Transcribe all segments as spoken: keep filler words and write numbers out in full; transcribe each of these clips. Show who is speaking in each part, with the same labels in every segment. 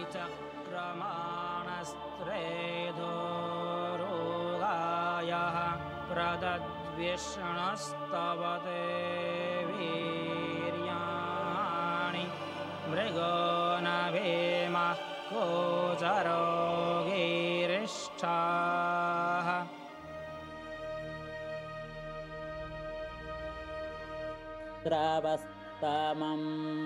Speaker 1: चक्रमाणस्त्रेधोरुगायः प्रदद्विष्णस्तवते वीर्याणि मृगो न भीमः गोचरो गिरिष्ठाः
Speaker 2: श्रवस्तमम्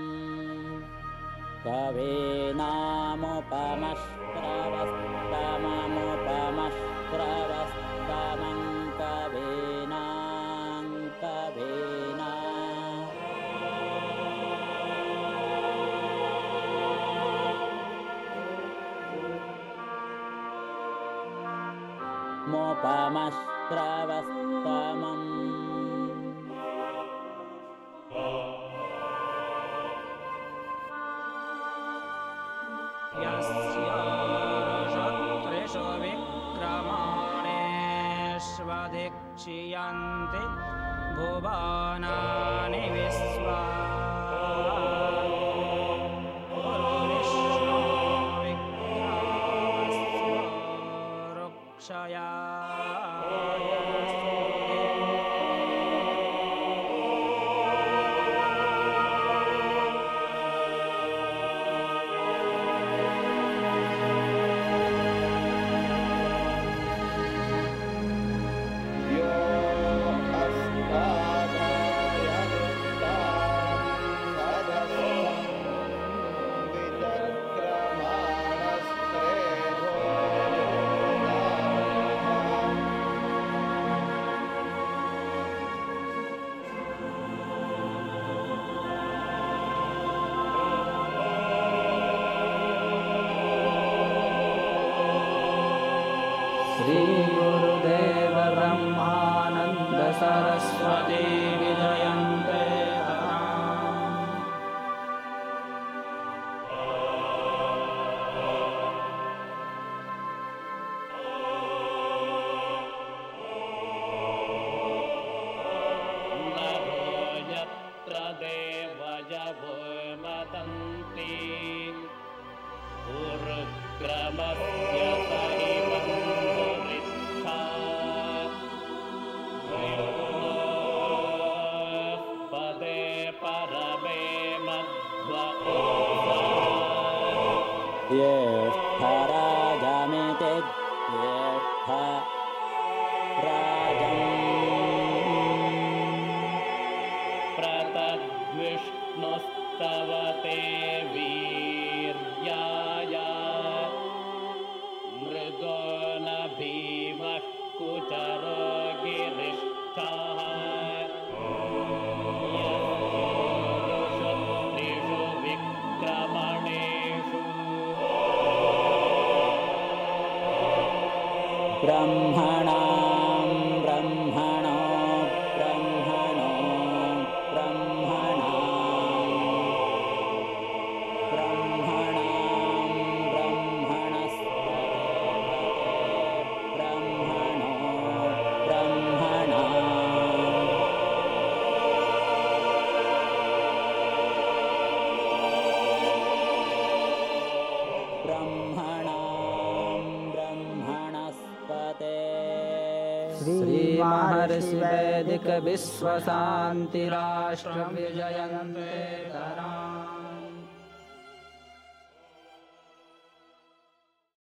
Speaker 2: कवीनामुपमश्रवस्तममुपमश्रवस्तमं कवीनां कवीना मुपमश्रवस्तमम्
Speaker 1: यस्याशत्रिषु विक्रमाणेष्वधिक्षियन्ति भुवनानि विश्वा गुरुविष्णो विक्रमस्य रुक्षया
Speaker 3: श्री गुरुदेव ब्रह्मानंद सरस्वती विजयन्ते
Speaker 2: ज्येष्ठराजमिति ज्येष्ठराजम्
Speaker 4: प्रतद्विष्णुस्तवते वीर्याय मृगो न भीमः कुचरो गिरिष्ठाः यस्योरुषत्रिषु विक्रमणेषु
Speaker 2: ब्रह्मणां ब्रह्मणो ब्रह्मणो ब्रह्मणां ब्रह्मणां ब्रह्मणस्पते ब्रह्मणो ब्रह्मणां
Speaker 3: श्री महर्षि वैदिक विश्व शांति राष्ट्र विजयन्ते तरा।